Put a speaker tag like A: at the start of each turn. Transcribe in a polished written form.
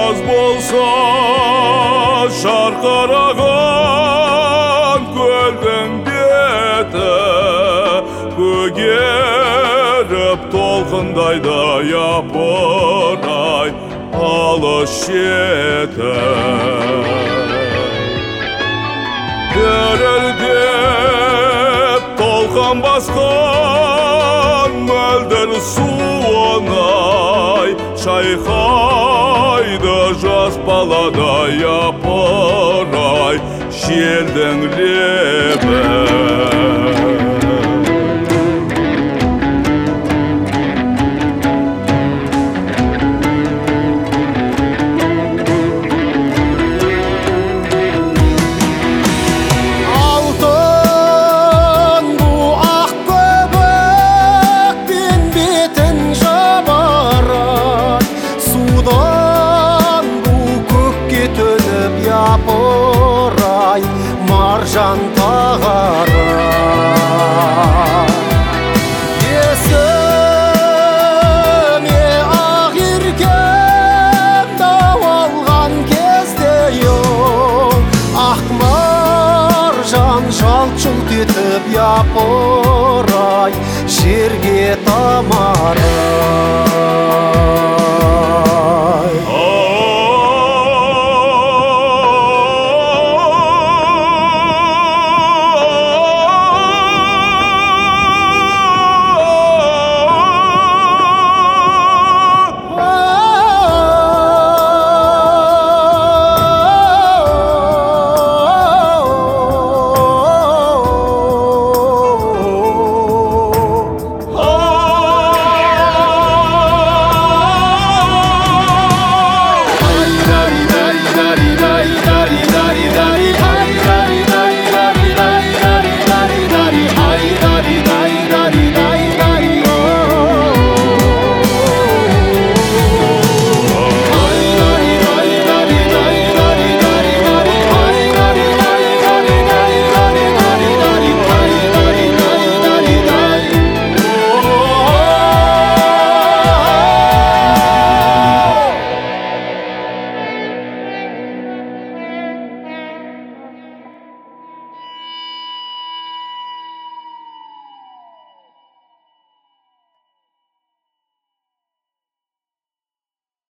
A: жаз болса шарқыраған көлдің беті көгеріп толқындайды япырай алыс шеті. Дірілдеп толқын басқан мөлдір суынай шайқайды жас баладай япырай желдің лебі.
B: Япырай маржан тағара есіме ақ еркем дауалған кезде ақ маржан жалт-жұлт етіп япырай жерге тамара.